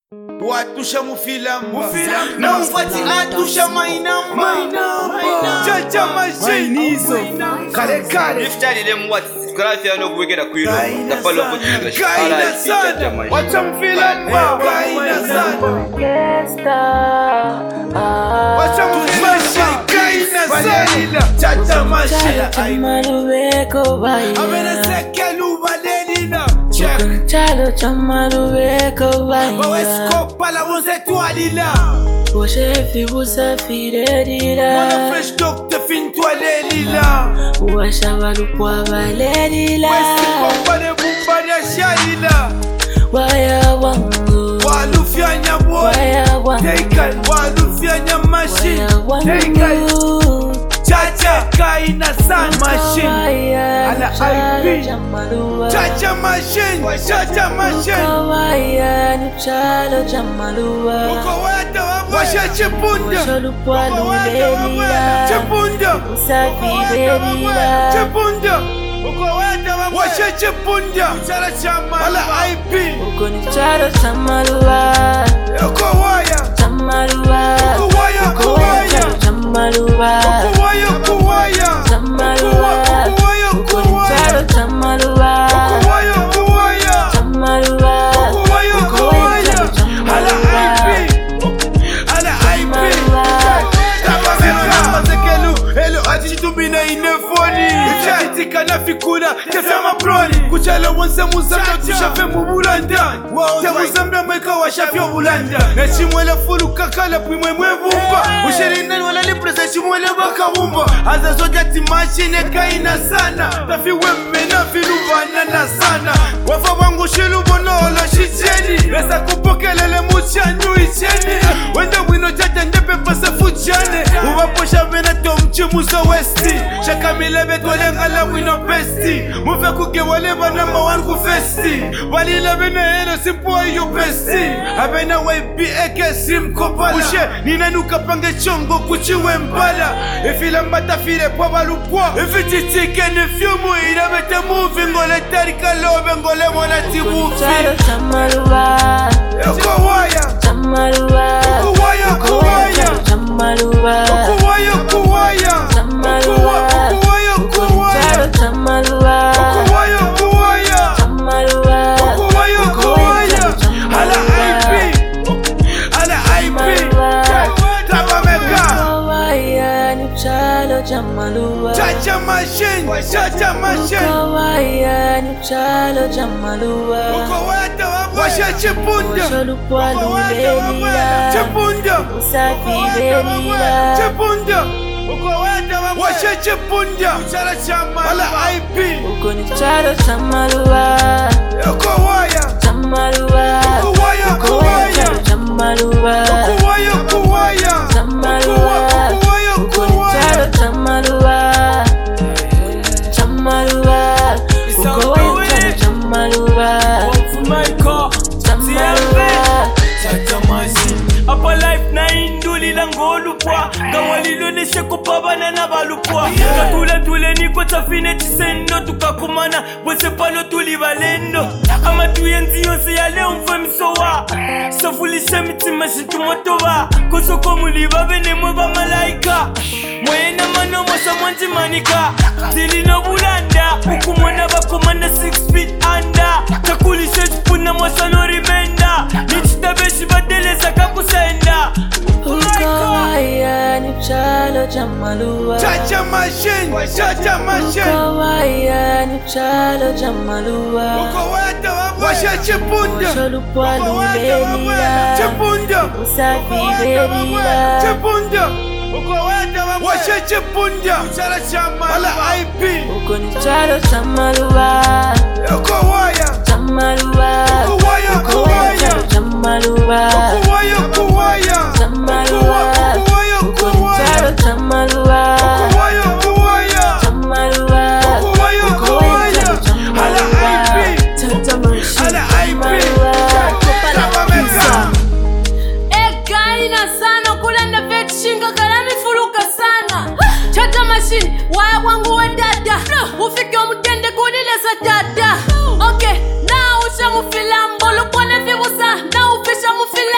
Watusha mufilamba na mfati atusha mainamba chacha mashinizo kare kare iftari dem what grafia no kuwekera kwiro tapalo kutinga kaina sana wacha mfilamba kaina sana wacha mfilamba kaina sana chacha mashina Chamalubeko baya amena sekelu badelina check Chalo chamalubeko baya Baweskopa la wose toalila Washefi usafire dila Mwana fresh doctor fin toalelila Washabalukwa baledila Weskopa de bumba de shalila Waya wangu Walufia nyabo Waya wangu Teikal Walufia nyamashi Teikal Chacha kaina san machine Ala IP Chacha machine Chacha machine Kawaya ni chalo chamaluwa Uko wata wabwasha chepunda Washalukwa Uko wata wabwasha chepunda Usafire dila Chepunda Uko wata wabwasha chepunda Uchala chama Ala IP Uko ni chalo chamaluwa Uko waya Chamaluwa Uko waya Uko waya Chamaluwa Uko waya Uko waya Chamaluwa Uko waya Uko Uko ni waya chalo chamaluwa Uko waya Uko waya Chamaluwa Uko waya Uko waya Ala IP Ala IP Kama zekelu Hello achitumina inefoni Ichahitika na fikula Kesama broni Kuchala wanse muzamda Tushafe mubulanda Temuzamda mweka washafyo bulanda Nashimwele fulu kakala Pwimwe mwevumba Ushirinani wala lipresa Shimwele baka wumba Aza soja timashine kaina sana Tafi weme na filu banana sana Wafa wangu shilu bonola shicheni Resa kupokelele muchanyu icheni Wende wino chacha njepe pasa fuchane Uwaposha vena tomchi muso westi Shaka milebe tole ngala wino besti Mufe kuke wale bana mawan kufesti Walila vena helo simpo ayo besti Abena waipi eke sim kopala Ushe nina nuka pange chongo kuchiwe mbala Ifila mbata file po balupwa Ifititike ni fiumu inabete muvi Ngole tarika lobe ngole mwana tibufi Chalo chamaluwa Uko waya Chamaluwa Uko waya Uko waya Chamaluwa Uko waya Uko waya Chamaluwa Uko waya Uko waya Chalo chamaluwa Uko waya Uko waya Chamaluwa Uko waya Uko waya Ala IP Ala IP Tabameka Kawaya ni chalo chamaluwa Chacha machine Chacha machine Kawaya ni chalo chamaluwa Uko wata wabwasha chepunda Washalukwa Uko wata wabwasha lulelila chepunda Usafire dila Chepunda Uko wata wabwasha chepunda Uchala chama Ala IP Uko ni chalo chamaluwa Uko waya Chamaluwa Uko waya Uko waya Chamaluwa Uko waya Uko waya Chamaluwa Uko waya Uko Uko ni waya chalo chamaluwa Chamaluwa Uko waya chamaluwa Apa life na induli langolupwa Gawalilo neshe kupabana na balupwa Katule niko tafine tisendo Tukakumana bwese pano tuli balendo Ama tuyenzi yonse ya leo mfe msowa Safulisha mitima shitumotoba Kosoko muliba bene mweba malaika Mwena mano mwasa mwanji manika Zili no bulanda Ukumona bakomanda 6 feet under Takulisha jipuna mwasa no rimenda Nichitabeshi badeleza kakusenda Ukawaya ni chalo chamaluwa Chacha machine Chacha machine Ukawaya ni chalo chamaluwa Uko wata wabwasha chepunda Washalukwa Uko wata wabwasha lulelila chepunda Usafire dila Chepunda Uko wata wabwasha chepunda Uchala chama Ala IP Uko ni chalo chamaluwa Uko waya Chamaluwa Uko waya Uko waya Chamaluwa Uko waya Uko waya Chamaluwa Uko waya Uko Uko ni waya chalo chamaluwa Uko waya Uko waya Chamaluwa Uko waya Uko waya Ala IP Ala IP Tabameka Gaina sana kulenda vetshinga kalami fuluka sana Chacha machine waya wangu wa dada Ufike umutende kunileza dada Okay now usha mufila mbolo kwane vibusa Na ufisha mufila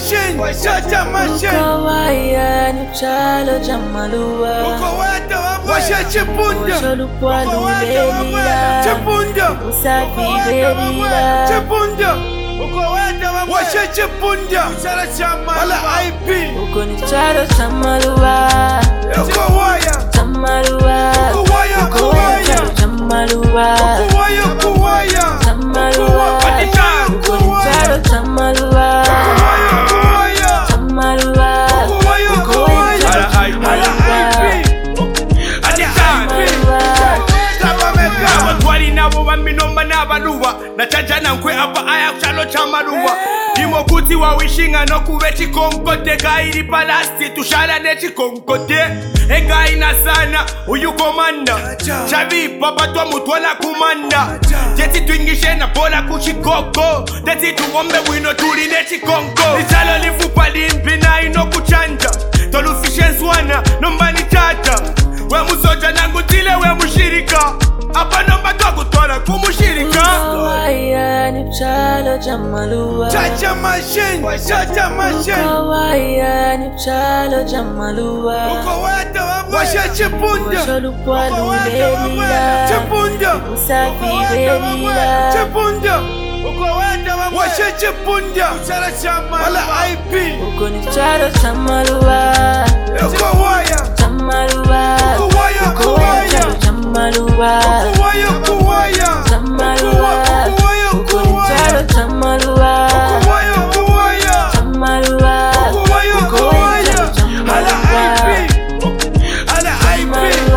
machine, Chacha machine. Ukawaya ni chalo chamaluwa. Ukawata washa chipunda. Usholupwa lubelila. Chipunda. Usafibelila. Chipunda. Ukawata washa chipunda. Chala chama. Ala IP. Uko ni chalo chamaluwa. Ukawaya. Chamaluwa. Ukawaya. Ukawaya. Chamaluwa. Ukawaya. Ukawaya. Chamaluwa. Uko ni chalo chamaluwa. Ukawaya. Chamaluwa. Ukawaya. Abatwali nabo baminomba n'abaluwa nachacha nankwe apa aya kuchalo chamaluwa imo kuti wawishinga nokube chikonkote kairi palasti tushala ne chikonkote egaina sana uyu komanda chavi papa twa mutwala kumanda jeti twingishe na bola kuchikoko jeti tuombe wino tuli ne chikonko ichalo lifupa limpi na ino kuchanja tolufishe nswana nomba ni tata we musoja nangu tile we mushirika apa nomba twa kutwala kumushirika Ukawaya ni chalo chamaluwa. Chacha machine, Chacha machine. Ukawaya ni chalo chamaluwa. Ukawata washa chipunda. Usholupwa lubelila. Chipunda. Usafibelila. Chipunda. Ukawata washa chipunda. Chala chama. Ala IP. Uko ni chalo chamaluwa. Ukawaya. Chamaluwa. Ukawaya. Ukawaya. Chamaluwa. Ukawaya. Ukawaya. Chamaluwa. Uko ni chalo chamaluwa. Ukawaya. Ukawaya. Chamaluwa. Ukawaya. Ukawaya. Ala IP. Ala IP.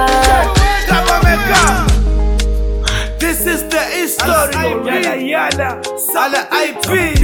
Tabameka. This is the history. Yala yala. Ala IP.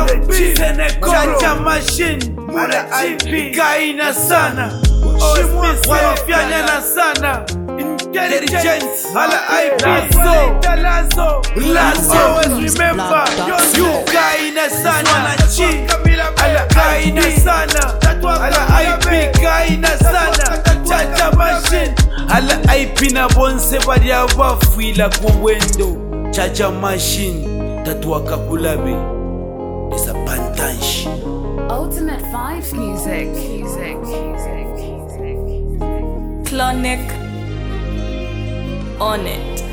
Chacha machine. Ala IP. Kaina sana. Wanafianyana sana. Intelligence. Ala IP. Lazo. Always remember. You kaina sana. Ala kaina sana. Ala IP kaina sana. Chacha machine. Ala IP na bonse bali abafwila kuwendo. Chacha machine. Tatuaka kulabe. Is a bantanshi. Ultimate Vibes music. Clonic on it.